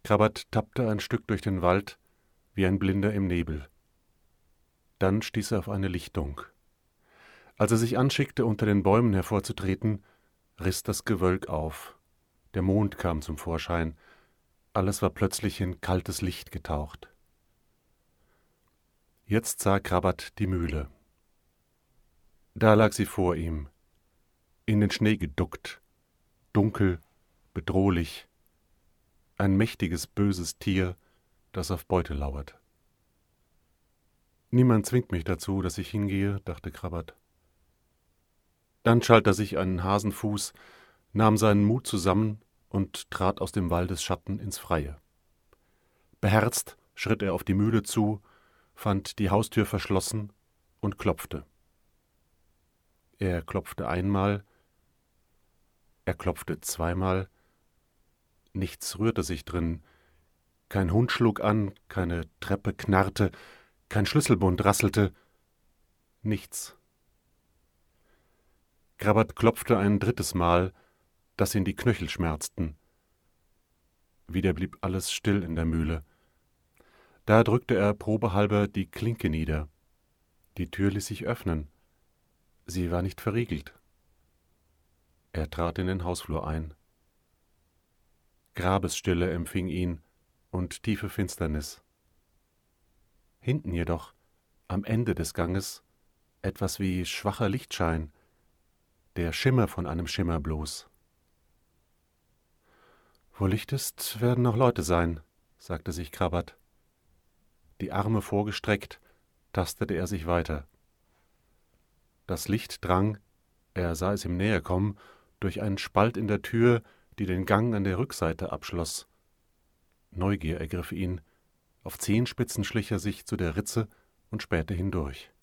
Krabat tappte ein Stück durch den Wald, wie ein Blinder im Nebel. Dann stieß er auf eine Lichtung. Als er sich anschickte, unter den Bäumen hervorzutreten, riss das Gewölk auf. Der Mond kam zum Vorschein. Alles war plötzlich in kaltes Licht getaucht. Jetzt sah Krabat die Mühle. Da lag sie vor ihm, in den Schnee geduckt, dunkel, bedrohlich, ein mächtiges, böses Tier, das auf Beute lauert. »Niemand zwingt mich dazu, dass ich hingehe«, dachte Krabat. Dann schalt er sich einen Hasenfuß, nahm seinen Mut zusammen und trat aus dem Waldesschatten ins Freie. Beherzt schritt er auf die Mühle zu, fand die Haustür verschlossen und klopfte. Er klopfte einmal, er klopfte zweimal, nichts rührte sich drin, kein Hund schlug an, keine Treppe knarrte, kein Schlüsselbund rasselte, nichts. Krabat klopfte ein drittes Mal, dass ihn die Knöchel schmerzten. Wieder blieb alles still in der Mühle. Da drückte er probehalber die Klinke nieder. Die Tür ließ sich öffnen. Sie war nicht verriegelt. Er trat in den Hausflur ein. Grabesstille empfing ihn und tiefe Finsternis. Hinten jedoch, am Ende des Ganges, etwas wie schwacher Lichtschein, der Schimmer von einem Schimmer bloß. »Wo Licht ist, werden noch Leute sein«, sagte sich Krabat. Die Arme vorgestreckt, tastete er sich weiter. Das Licht drang, er sah es ihm näher kommen, durch einen Spalt in der Tür, die den Gang an der Rückseite abschloss. Neugier ergriff ihn. Auf Zehenspitzen schlich er sich zu der Ritze und spähte hindurch.